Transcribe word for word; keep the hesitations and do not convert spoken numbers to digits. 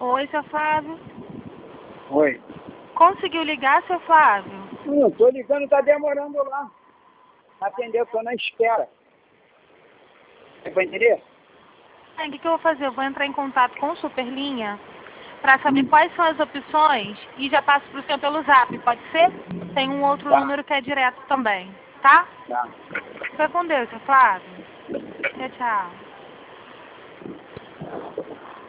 Oi, seu Flávio. Oi. Conseguiu ligar, seu Flávio? Não, tô ligando, tá demorando lá. Atendeu, tô na espera. Você vai entender? É, o que, que eu vou fazer? Eu vou entrar em contato com o Superlinha para saber Hum. quais são as opções e já passo pro senhor pelo zap, pode ser? Tem um outro Tá, número que é direto também, tá? tá. Fica com Deus, seu Flávio. Tchau, tchau.